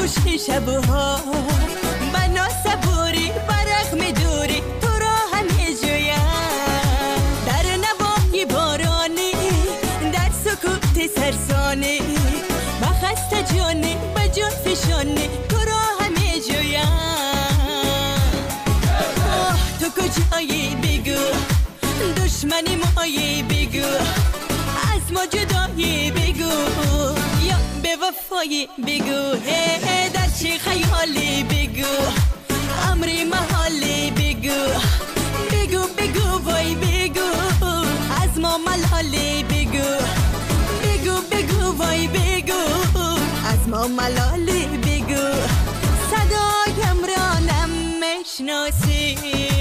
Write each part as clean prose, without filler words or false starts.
خوشی شبها بنا صبوری برق می دوری تو را همی جویم در نوای بارانی در سکوت سرسانی بخست جانی به جان فشانی تو را همی جویم تو کجایی بگو دشمنی مایی بگو از ما جدایی بگو یا به وفایی بگو در چه خیالی بگو امری محالی بگو بگو بگو وای بگو از ما ملالی بگو بگو بگو وای بگو از ما ملالی بگو صدایم را نمیشناسی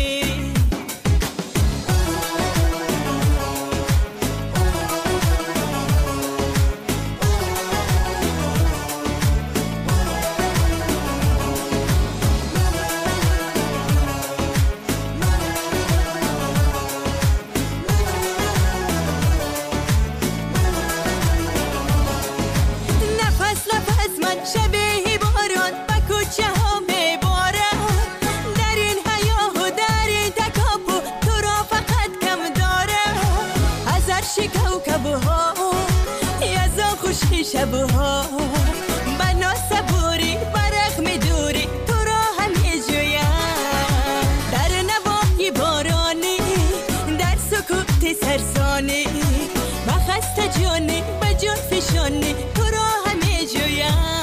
شبیه باران و کوچه ها میبارم در این حیاه و در این تکاپو تو را فقط کم دارم از عرش کوکبها یزا خوشی شبها بنا صبوری برق می دوری تو را همی جویم در نوای بارانی در سکوت سرسانی بخست جانی به جان فشانی تو را همی جویم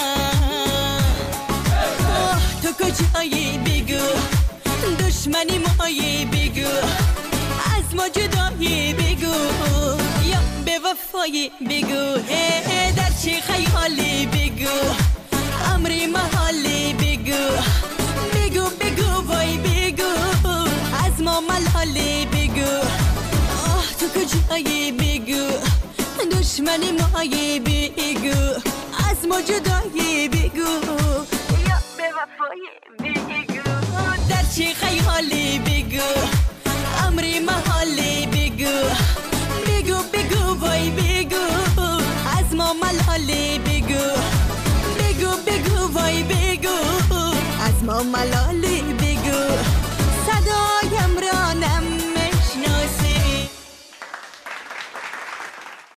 کجایی بگو دشمنی مایی بگو از ما جدایی بگو یا به وفایی بگو در چه خیالی بگو امری محالی بگو بگو بگو وای بگو از ما ملالی بگو تو کجایی بگو دشمنی مایی بگو از ما جدایی بگو در چه خیالی بگو امری محالی بگو بگو بگو وای بگو از ما ملالی بگو بگو بگو وای بگو از ما ملالی